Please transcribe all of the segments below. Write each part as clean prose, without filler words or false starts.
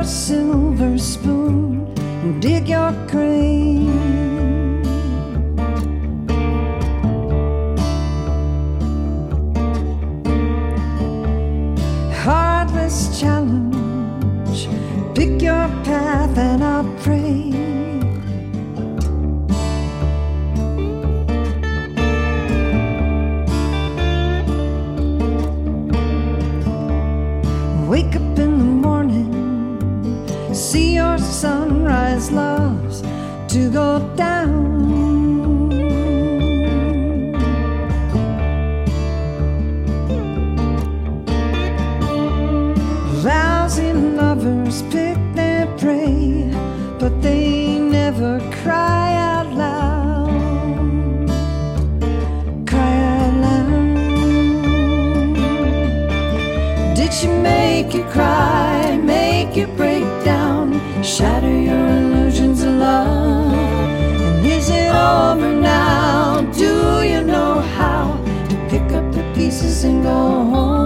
your silver spoon and dig your grave. Heartless challenge, pick your path and I'll pray. Wake up in the morning, see your sunrise, loves to go down. Lousy lovers pick their prey, but they never cry out loud. Cry out loud. Did she make you cry, make you break down, shatter your illusions of love? And is it over now? Do you know how to pick up the pieces and go home?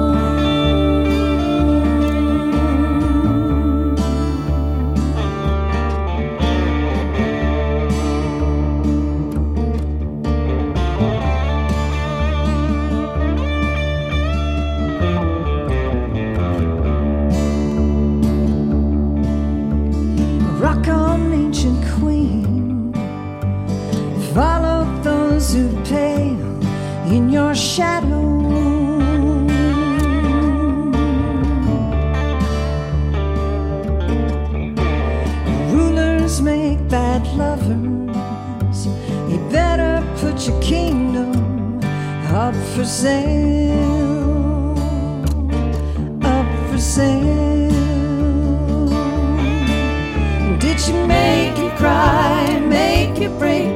Rock on, ancient queen, follow those who pale in your shadow. Rulers make bad lovers, you better put your kingdom up for sale, up for sale. Did she make you cry, make you break